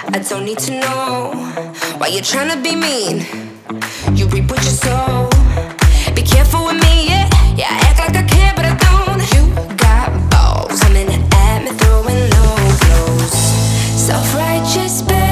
I don't need to know why you're trying to be mean. You reap what you sow. Be careful with me, yeah. Yeah, I act like I care, but I don't. You got balls, coming at me, throwing low blows. Self-righteous, babe.